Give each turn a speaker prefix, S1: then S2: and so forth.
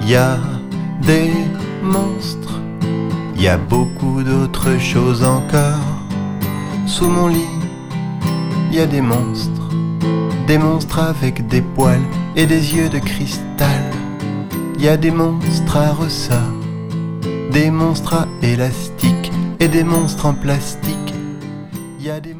S1: y a des monstres, y a beaucoup d'autres choses encore. Sous mon lit, y a des monstres avec des poils et des yeux de cristal. Y a des monstres à ressort, des monstres à élastique et des monstres en plastique. Y a des